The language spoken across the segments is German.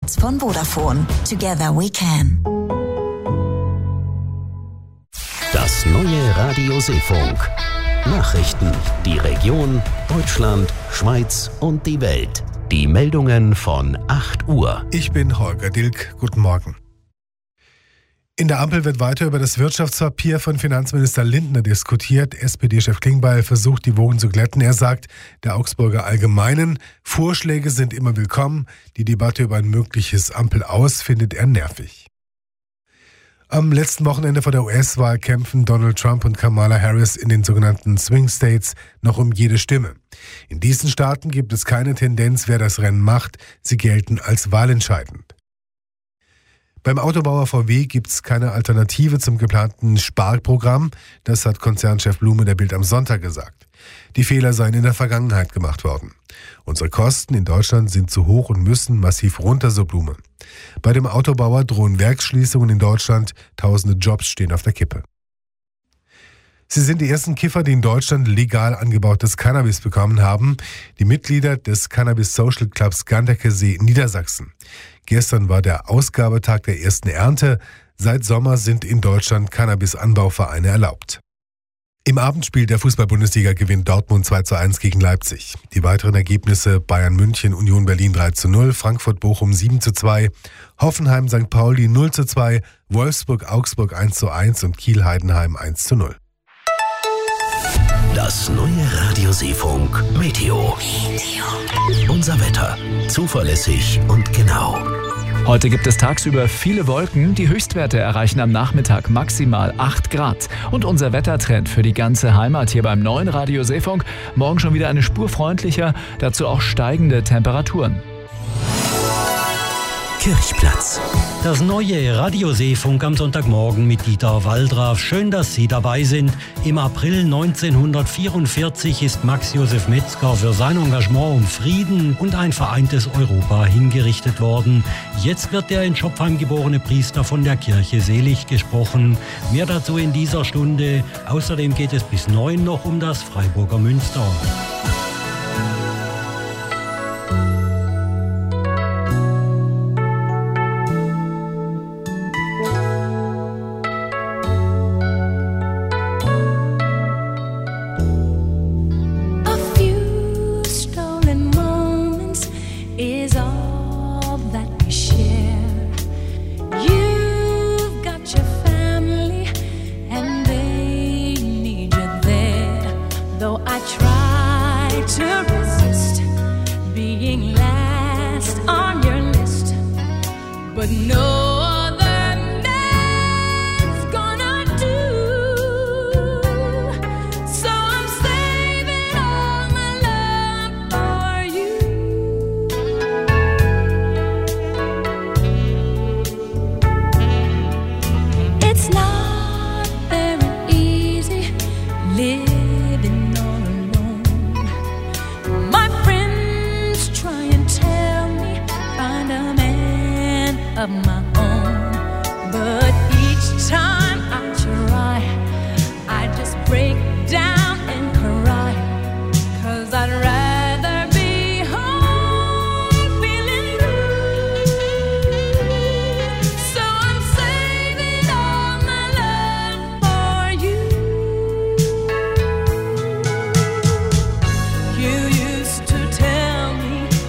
Schweiz von Vodafone. Together we can. Das neue Radio Seefunk. Nachrichten, die Region, Deutschland, Schweiz und die Welt. Die Meldungen von 8 Uhr. Ich bin Holger Dilk. Guten Morgen. In der Ampel wird weiter über das Wirtschaftspapier von Finanzminister Lindner diskutiert. SPD-Chef Klingbeil versucht, die Wogen zu glätten. Er sagt, der Augsburger Allgemeinen, Vorschläge sind immer willkommen. Die Debatte über ein mögliches Ampel-Aus findet er nervig. Am letzten Wochenende vor der US-Wahl kämpfen Donald Trump und Kamala Harris in den sogenannten Swing States noch um jede Stimme. In diesen Staaten gibt es keine Tendenz, wer das Rennen macht. Sie gelten als wahlentscheidend. Beim Autobauer VW gibt es keine Alternative zum geplanten Sparprogramm. Das hat Konzernchef Blume der Bild am Sonntag gesagt. Die Fehler seien in der Vergangenheit gemacht worden. Unsere Kosten in Deutschland sind zu hoch und müssen massiv runter, so Blume. Bei dem Autobauer drohen Werksschließungen in Deutschland. Tausende Jobs stehen auf der Kippe. Sie sind die ersten Kiffer, die in Deutschland legal angebautes Cannabis bekommen haben. Die Mitglieder des Cannabis Social Clubs Ganderkesee Niedersachsen. Gestern war der Ausgabetag der ersten Ernte. Seit Sommer sind in Deutschland Cannabis-Anbauvereine erlaubt. Im Abendspiel der Fußball-Bundesliga gewinnt Dortmund 2:1 gegen Leipzig. Die weiteren Ergebnisse: Bayern München, Union Berlin 3:0, Frankfurt Bochum 7:2, Hoffenheim St. Pauli 0:2, Wolfsburg Augsburg 1:1 und Kiel Heidenheim 1:0. Das neue Radio Seefunk Meteo. Unser Wetter. Zuverlässig und genau. Heute gibt es tagsüber viele Wolken. Die Höchstwerte erreichen am Nachmittag maximal 8 Grad. Und unser Wettertrend für die ganze Heimat hier beim neuen Radio Seefunk. Morgen schon wieder eine Spur freundlicher, dazu auch steigende Temperaturen. Kirchplatz. Das neue Radio Seefunk am Sonntagmorgen mit Dieter Waldraff. Schön, dass Sie dabei sind. Im April 1944 ist Max Josef Metzger für sein Engagement um Frieden und ein vereintes Europa hingerichtet worden. Jetzt wird der in Schopfheim geborene Priester von der Kirche selig gesprochen. Mehr dazu in dieser Stunde. Außerdem geht es bis 9 noch um das Freiburger Münster.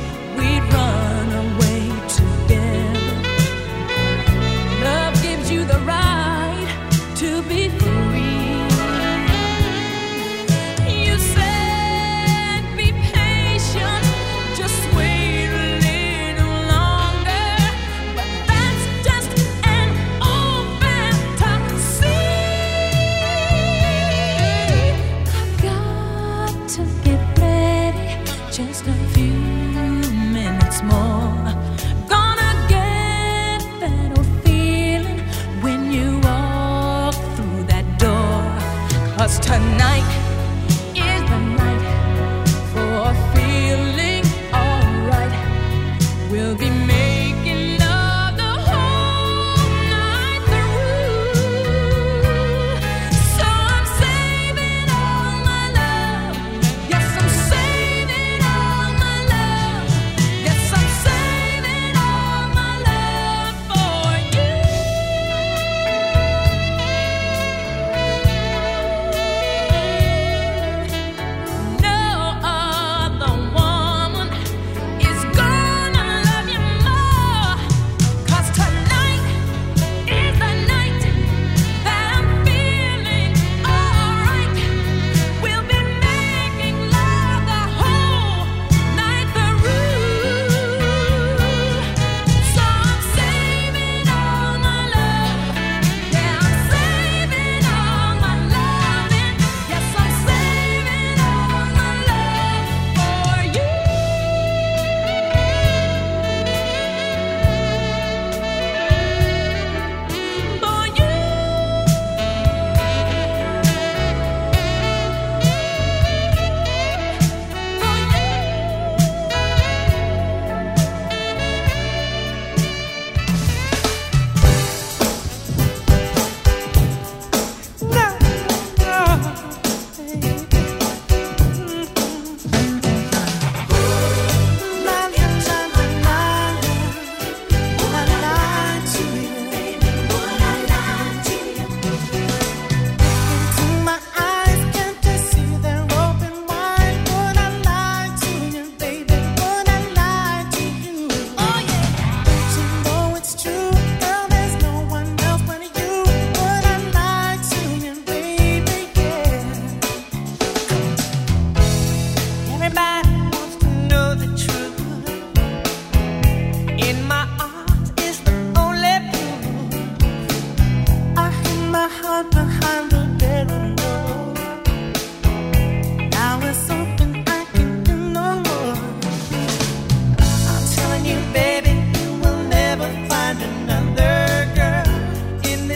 You the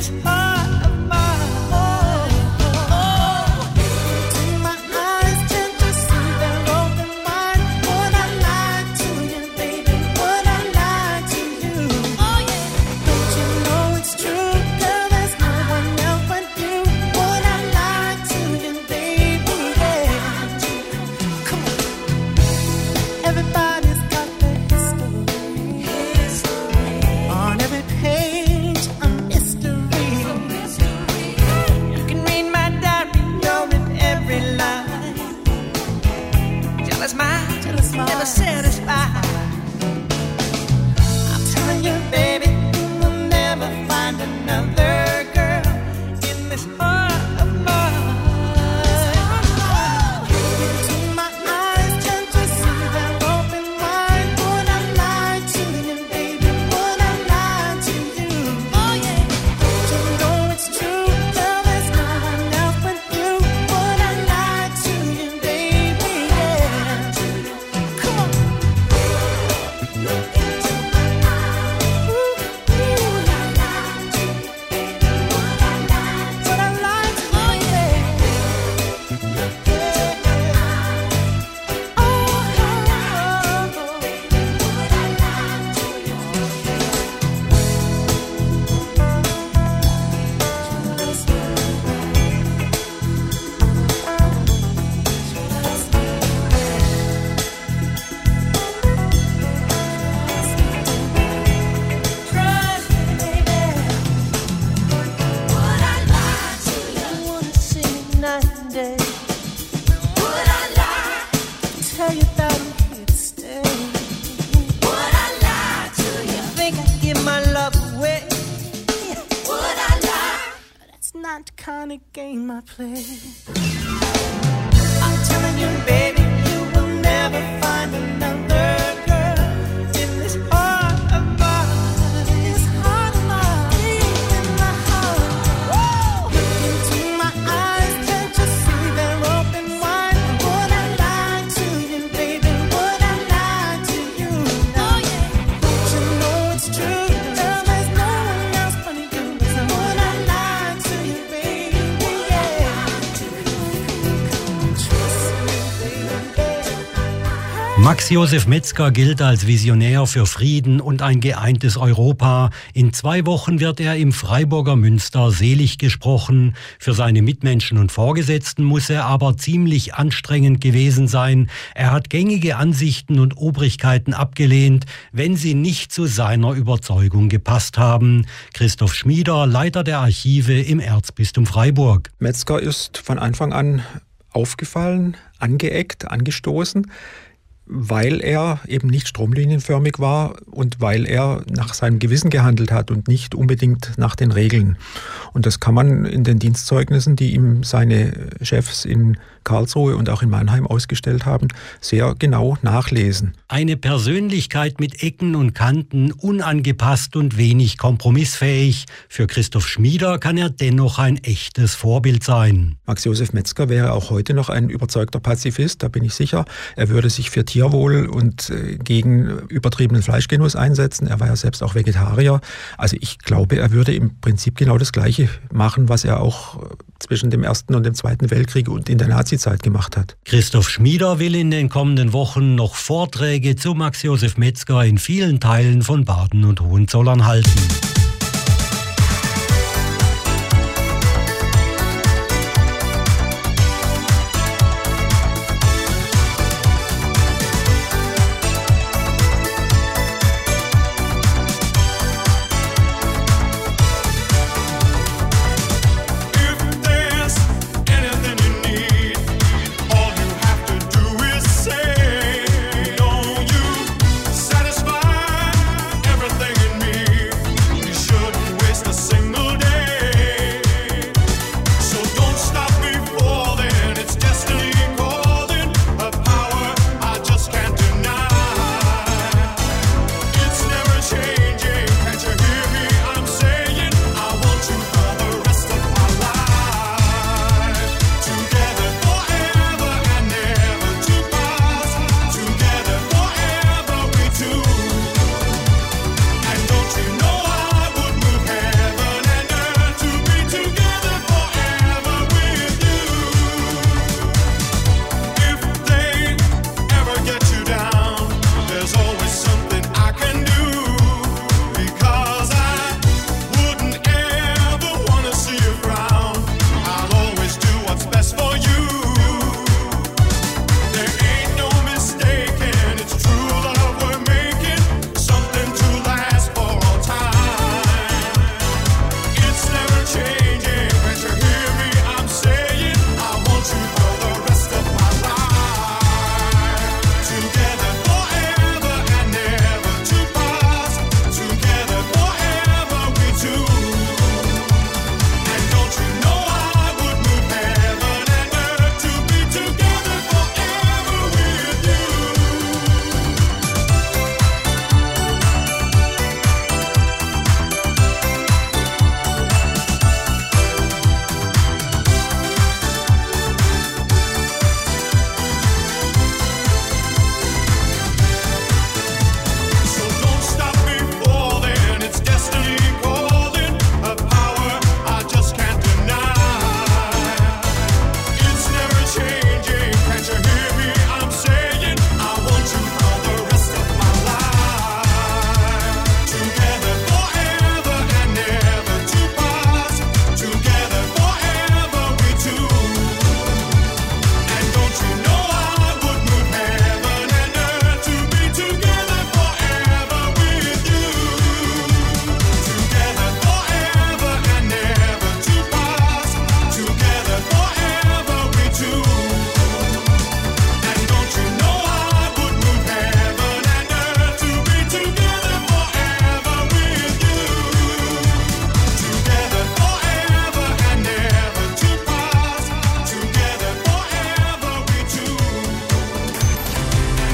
Max Josef Metzger gilt als Visionär für Frieden und ein geeintes Europa. In 2 Wochen wird er im Freiburger Münster selig gesprochen. Für seine Mitmenschen und Vorgesetzten muss er aber ziemlich anstrengend gewesen sein. Er hat gängige Ansichten und Obrigkeiten abgelehnt, wenn sie nicht zu seiner Überzeugung gepasst haben. Christoph Schmieder, Leiter der Archive im Erzbistum Freiburg. Metzger ist von Anfang an aufgefallen, angeeckt, angestoßen, weil er eben nicht stromlinienförmig war und weil er nach seinem Gewissen gehandelt hat und nicht unbedingt nach den Regeln. Und das kann man in den Dienstzeugnissen, die ihm seine Chefs in Karlsruhe und auch in Mannheim ausgestellt haben, sehr genau nachlesen. Eine Persönlichkeit mit Ecken und Kanten, unangepasst und wenig kompromissfähig. Für Christoph Schmieder kann er dennoch ein echtes Vorbild sein. Max Josef Metzger wäre auch heute noch ein überzeugter Pazifist, da bin ich sicher. Er würde sich für Tierwohl und gegen übertriebenen Fleischgenuss einsetzen. Er war ja selbst auch Vegetarier. Also ich glaube, er würde im Prinzip genau das Gleiche machen, was er auch zwischen dem Ersten und dem Zweiten Weltkrieg und in der Nazizeit gemacht hat. Christoph Schmieder will in den kommenden Wochen noch Vorträge zu Max Josef Metzger in vielen Teilen von Baden und Hohenzollern halten.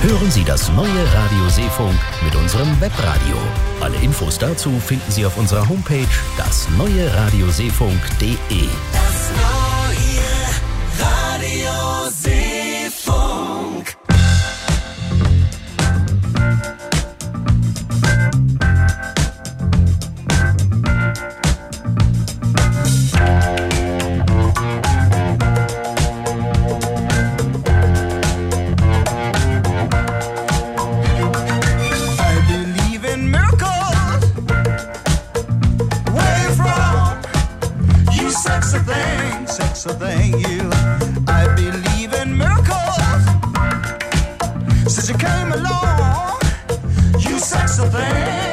Hören Sie das neue Radio Seefunk mit unserem Webradio. Alle Infos dazu finden Sie auf unserer Homepage dasneue-radioseefunk.de. Das neue Radio Seefunk. Sexy thing, you. I believe in miracles. Since you came along, you sexy thing.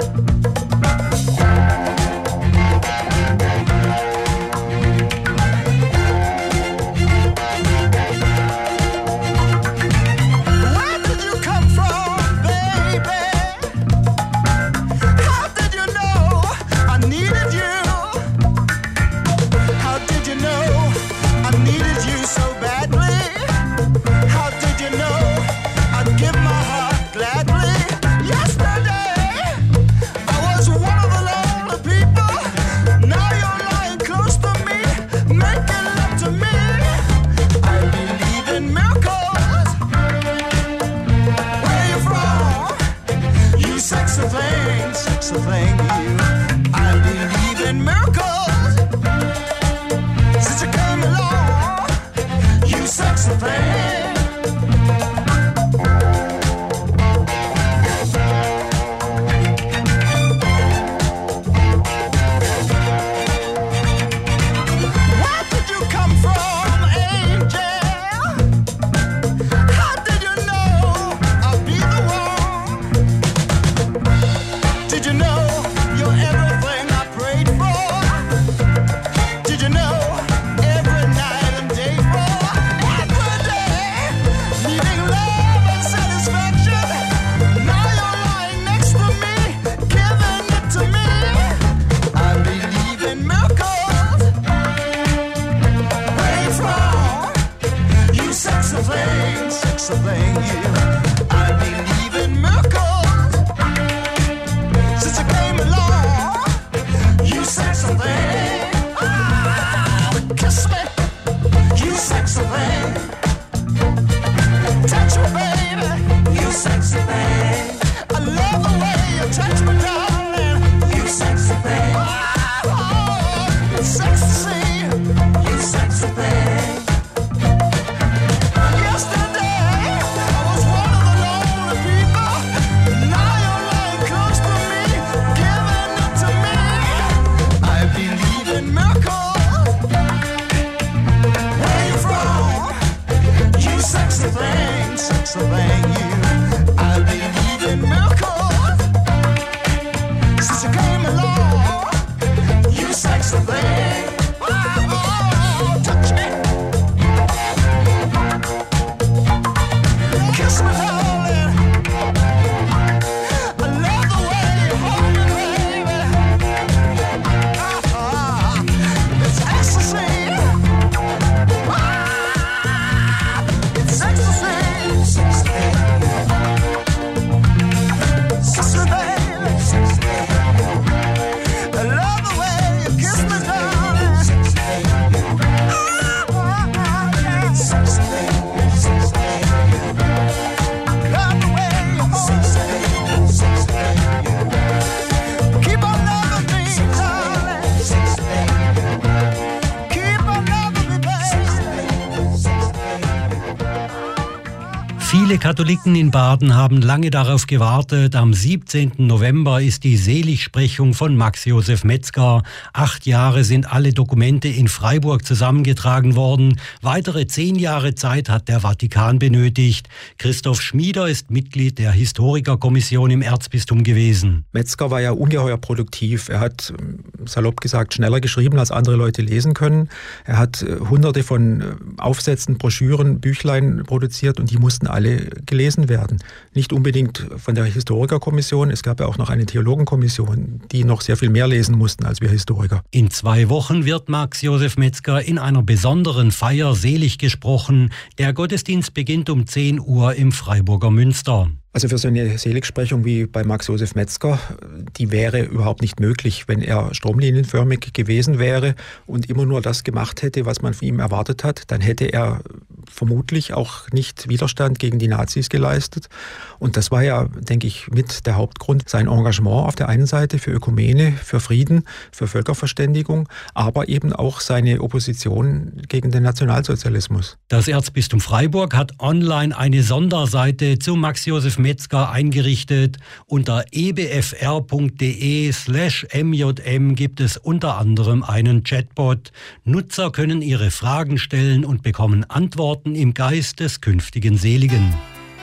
Where did you come from, baby? How did you know I needed you? How did you know I needed you so badly? How did you know I'd give my heart gladly? Yesterday I was one of the lonely people. Now you're lying close to me, making love to me. I believe in miracles. Where you from? You sexy thing, you. I believe in miracles. Since you came along, you sexy thing. Where did you come from, angel? How did you know I'll be the one? Did you know you're everything I prayed for? Did you know every night and day for every day, needing love and satisfaction? Now you're lying next to me, giving it to me. I believe in miracles. Where you from? You sexy thing, you. I believe in miracles. Since you came along, you sexy thing. Kiss me, you sexy thing. Touch me, baby, you sexy thing. I love the way you touch me, darling, you sexy thing. Oh, it's sexy to see you sexy thing. Yesterday I was one of the lonely people. Now you're lying close to me, giving it to me. I believe in miracles. Where you from? You sexy thing, you. I believe in miracles. Since you came along, you sexy thing. Oh, touch me. Kiss me, darling. I love the way you hold me, baby. It's ecstasy. It's ecstasy. Sexy baby. I love the way you kiss me, darling. Love the way you hold me. Keep on loving me, darling. Keep on loving me, baby. Viele Katholiken in Baden haben lange darauf gewartet. Am 17. November ist die Seligsprechung von Max Josef Metzger. 8 Jahre sind alle Dokumente in Freiburg zusammengetragen worden. Weitere 10 Jahre Zeit hat der Vatikan benötigt. Christoph Schmieder ist Mitglied der Historikerkommission im Erzbistum gewesen. Metzger war ja ungeheuer produktiv. Er hat, salopp gesagt, schneller geschrieben, als andere Leute lesen können. Er hat hunderte von Aufsätzen, Broschüren, Büchlein produziert und die mussten alle gelesen werden. Nicht unbedingt von der Historikerkommission, es gab ja auch noch eine Theologenkommission, die noch sehr viel mehr lesen mussten als wir Historiker. In 2 Wochen wird Max Josef Metzger in einer besonderen Feier selig gesprochen. Der Gottesdienst beginnt um 10 Uhr im Freiburger Münster. Also für so eine Seligsprechung wie bei Max Josef Metzger, die wäre überhaupt nicht möglich, wenn er stromlinienförmig gewesen wäre und immer nur das gemacht hätte, was man von ihm erwartet hat. Dann hätte er vermutlich auch nicht Widerstand gegen die Nazis geleistet. Und das war ja, denke ich, mit der Hauptgrund, sein Engagement auf der einen Seite für Ökumene, für Frieden, für Völkerverständigung, aber eben auch seine Opposition gegen den Nationalsozialismus. Das Erzbistum Freiburg hat online eine Sonderseite zu Max Josef Metzger eingerichtet. Unter ebfr.de/mjm gibt es unter anderem einen Chatbot. Nutzer können ihre Fragen stellen und bekommen Antworten im Geist des künftigen Seligen.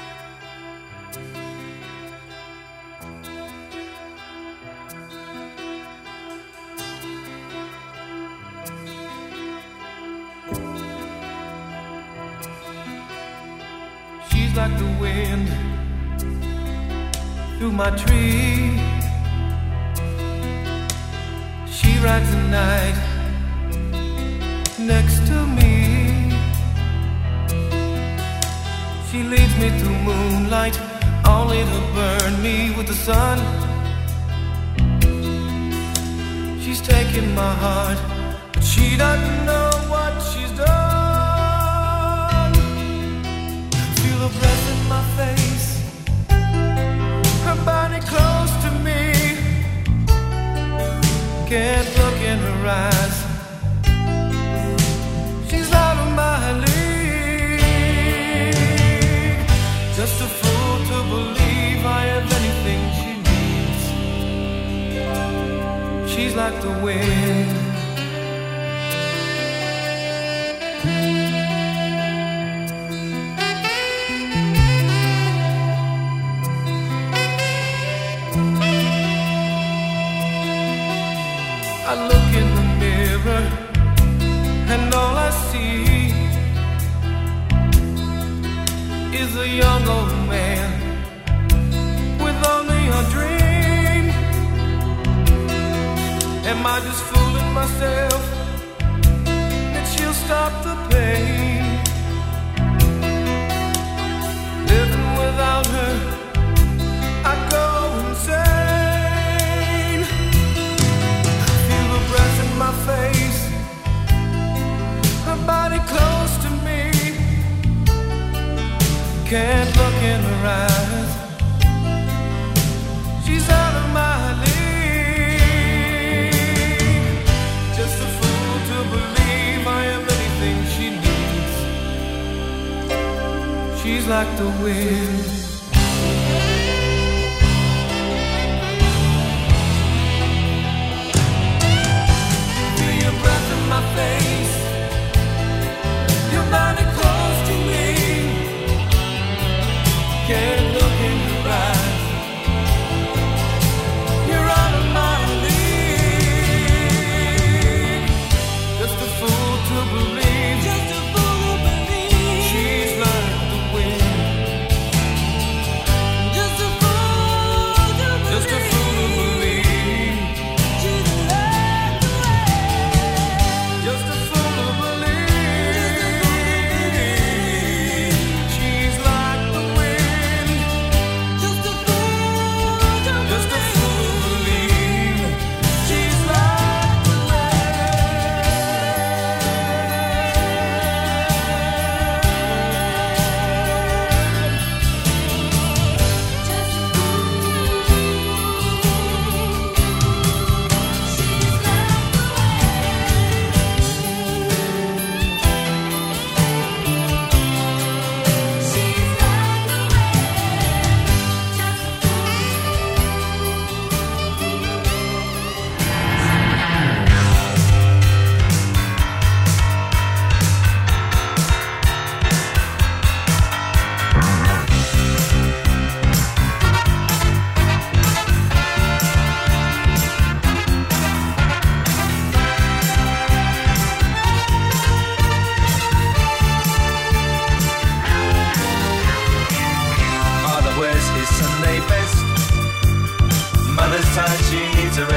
She's like the wind through my tree. She rides the night next to me. She leads me through moonlight, only to burn me with the sun. She's taken my heart, but she doesn't know what she's done. Feel her breath in my face, her body close to me. Can't look in her eyes, she's out of my league. Just a fool to believe I have anything she needs. She's like the wind. I look in the mirror and all I see is a young old man with only a dream. Am I just fooling myself that she'll stop the pain? Living without her, I go insane. Feel her breath in my face, her body close to me. Can't look in her eyes, she's out of my league. Just a fool to believe I am anything she needs. She's like the wind. Feel your breath in my face, your body close to me. Can't look in your eyes, you're out of my league. Just a fool to believe, she's like the wind.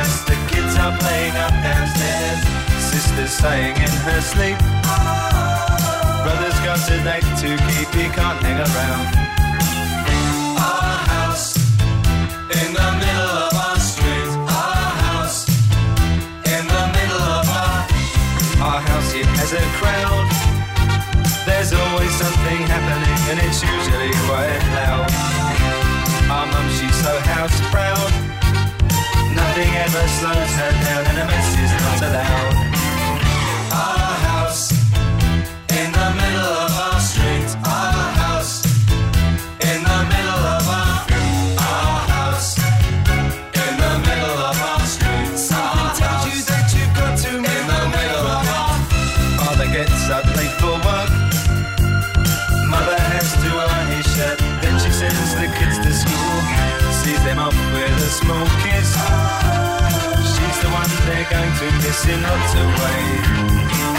dressed. The kids are playing up downstairs. Sister's saying in her sleep, brother's got a date to keep, he can't hang around. Our house in the middle of our street. Our house in the middle of our house, it has a crowd. There's always something happening and it's usually quite loud. Our mum, she's so house proud. Nothing ever slows her down and a mess is not allowed. Our house in the middle of our street. Our house in the middle of our house in the middle of our street. Someone tells you that you've got to move in the middle of our. Father gets up late for work. Mother has to iron his shirt. Then she sends the kids to school. Sees them off with a small kiss. She's the one they're going to miss in lots of ways.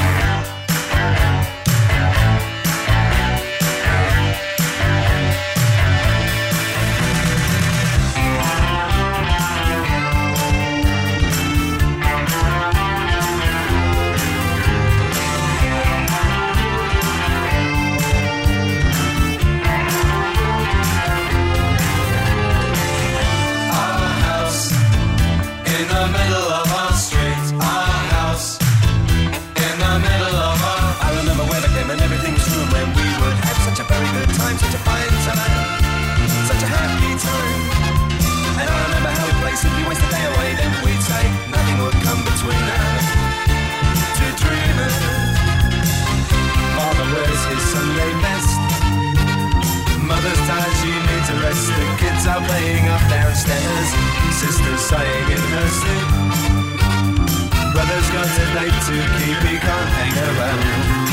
Such a fine summer, such a happy time. And I remember how we'd play, simply waste the day away. Then we'd say nothing would come between us. Two dreamers. Father wears his Sunday best. Mother's tired, she needs a rest. The kids are playing up downstairs. Sister's sighing in her sleep. Brother's got a date to keep, he can't hang around.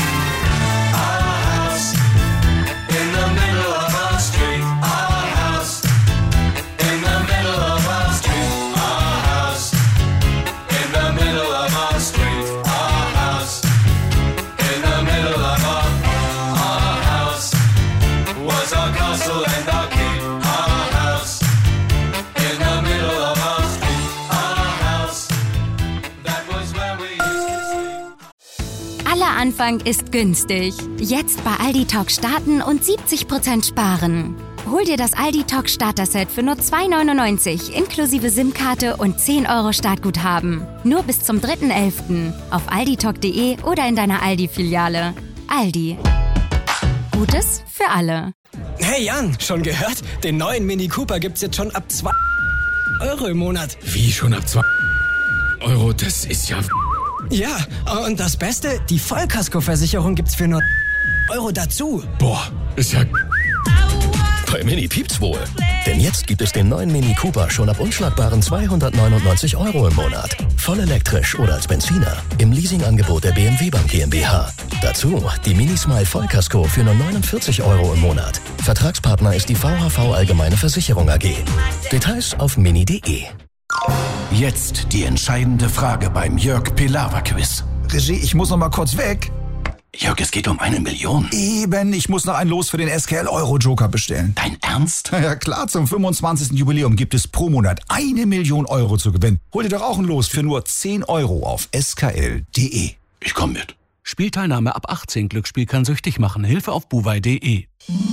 In the middle of our street, our house. In the middle of our street, our house. In the middle of our street, our house. In the middle of our house was our castle and our keep. Our house. In the middle of our street, our house. That was where we used to sleep. Aller Anfang ist günstig. Jetzt bei Aldi Talk starten und 70% sparen. Hol dir das Aldi Talk Starter-Set für nur 2,99 inklusive SIM-Karte und 10 € Startguthaben. Nur bis zum 3.11. auf alditalk.de oder in deiner Aldi-Filiale. Aldi. Gutes für alle. Hey Jan, schon gehört? Den neuen Mini Cooper gibt's jetzt schon ab 2 € im Monat. Wie schon ab 2 €? Das ist ja... Ja, und das Beste, die Vollkaskoversicherung gibt's für nur € dazu. Boah, ist ja... Bei Mini piept's wohl. Denn jetzt gibt es den neuen Mini Cooper schon ab unschlagbaren 299 € im Monat. Voll elektrisch oder als Benziner. Im Leasingangebot der BMW Bank GmbH. Dazu die Mini Smile Vollkasko für nur 49 € im Monat. Vertragspartner ist die VHV Allgemeine Versicherung AG. Details auf mini.de. Jetzt die entscheidende Frage beim Jörg Pilawa Quiz. Regie, ich muss noch mal kurz weg. Jörg, es geht um 1 Million. Eben, ich muss noch ein Los für den SKL Euro Joker bestellen. Dein Ernst? Ja klar, zum 25. Jubiläum gibt es pro Monat 1 Million € zu gewinnen. Hol dir doch auch ein Los für nur 10 € auf skl.de. Ich komm mit. Spielteilnahme ab 18. Glücksspiel kann süchtig machen. Hilfe auf buwei.de.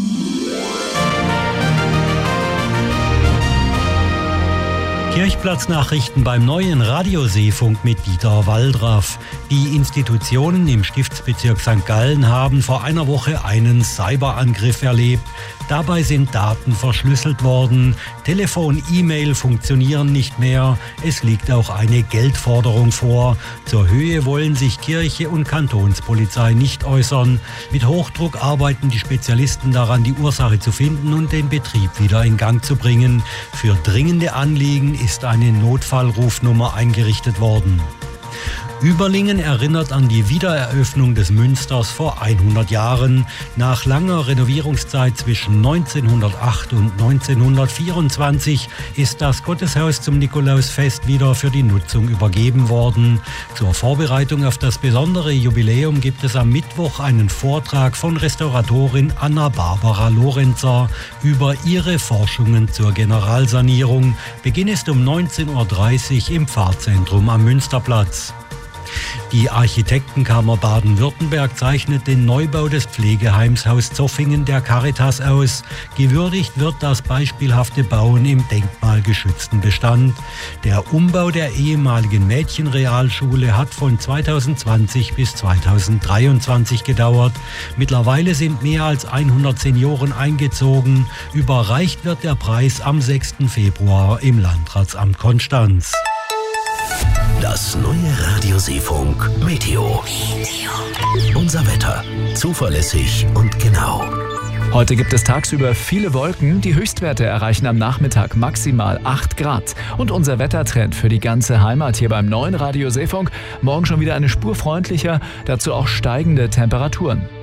Kirchplatznachrichten beim neuen Radioseefunk mit Dieter Waldraff. Die Institutionen im Stiftsbezirk St. Gallen haben vor einer Woche einen Cyberangriff erlebt. Dabei sind Daten verschlüsselt worden. Telefon, E-Mail funktionieren nicht mehr. Es liegt auch eine Geldforderung vor. Zur Höhe wollen sich Kirche und Kantonspolizei nicht äußern. Mit Hochdruck arbeiten die Spezialisten daran, die Ursache zu finden und den Betrieb wieder in Gang zu bringen. Für dringende Anliegen ist eine Notfallrufnummer eingerichtet worden. Überlingen erinnert an die Wiedereröffnung des Münsters vor 100 Jahren. Nach langer Renovierungszeit zwischen 1908 und 1924 ist das Gotteshaus zum Nikolausfest wieder für die Nutzung übergeben worden. Zur Vorbereitung auf das besondere Jubiläum gibt es am Mittwoch einen Vortrag von Restauratorin Anna-Barbara Lorenzer über ihre Forschungen zur Generalsanierung. Beginn ist um 19.30 Uhr im Pfarrzentrum am Münsterplatz. Die Architektenkammer Baden-Württemberg zeichnet den Neubau des Pflegeheims Haus Zoffingen der Caritas aus. Gewürdigt wird das beispielhafte Bauen im denkmalgeschützten Bestand. Der Umbau der ehemaligen Mädchenrealschule hat von 2020 bis 2023 gedauert. Mittlerweile sind mehr als 100 Senioren eingezogen. Überreicht wird der Preis am 6. Februar im Landratsamt Konstanz. Das neue Radio Seefunk Meteo. Unser Wetter. Zuverlässig und genau. Heute gibt es tagsüber viele Wolken. Die Höchstwerte erreichen am Nachmittag maximal 8 Grad. Und unser Wettertrend für die ganze Heimat hier beim neuen Radio Seefunk. Morgen schon wieder eine Spur freundlicher, dazu auch steigende Temperaturen.